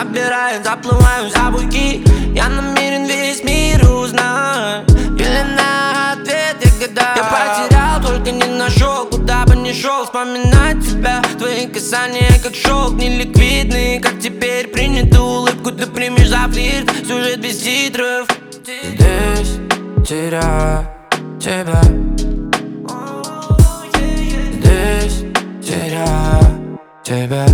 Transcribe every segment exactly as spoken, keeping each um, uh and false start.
Забираем, заплываем за буйки. Я намерен весь мир узнать. Пелена ответ, я гадаю. Я потерял, только не нашел. Куда бы ни шел, вспоминать тебя. Твои касания как шелк, неликвидный. Как теперь принято улыбку ты примешь за флирт. Сюжет без титров. Здесь теряю тебя. Здесь теряю тебя.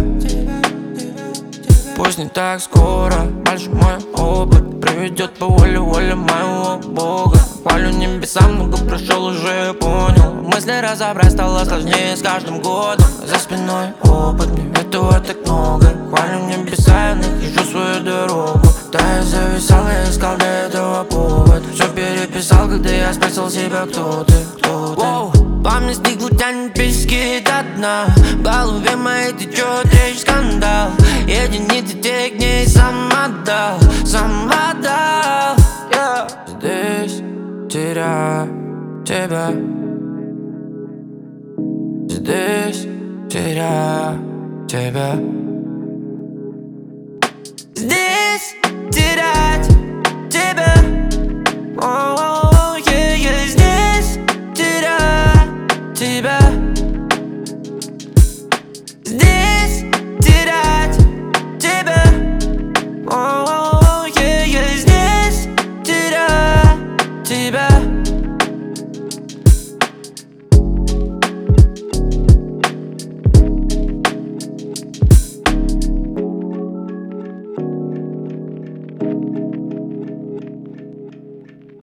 Пусть не так скоро, большой мой опыт приведет по воле, воле моего Бога. Хвалю небесам, много прошел, уже понял. Мысли разобрать стало сложнее с каждым годом. За спиной опыт, мне этого так много. Хвалю небеса, я нахожу свою дорогу. Да, я зависал, я искал для этого повод. Все переписал, когда я спросил себя, кто ты, кто ты. Воу, пламя стекло тянет пески до дна. В голове моей течет речь, скандал. Единицы тех дней сам отдал, сам отдал, yeah. Здесь теряю тебя. Здесь теряю тебя.